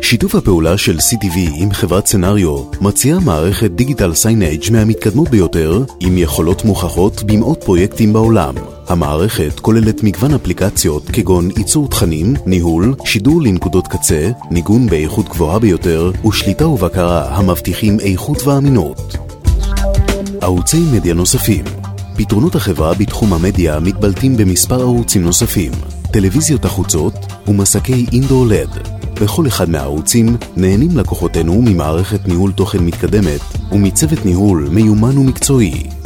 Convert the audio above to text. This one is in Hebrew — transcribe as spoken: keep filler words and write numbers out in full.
שיתוף הפעולה של סי טי וי עם חברת סנריו מציעה מערכת דיגיטל סיינג' מהמתקדמות ביותר עם יכולות מוכחות במאות פרויקטים בעולם. המערכת כוללת מגוון אפליקציות כגון ייצור תכנים, ניהול, שידור לנקודות קצה, ניגון באיכות גבוהה ביותר ושליטה ובקרה המבטיחים איכות ואמינות. ערוצי מדיה נוספים. פתרונות החברה בתחום המדיה מתבלטים במספר ערוצים נוספים, טלוויזיות החוצות ומסקי אינדור לד. בכל אחד מהערוצים נהנים לקוחותינו ממערכת ניהול תוכן מתקדמת ומצוות ניהול מיומן ומקצועי.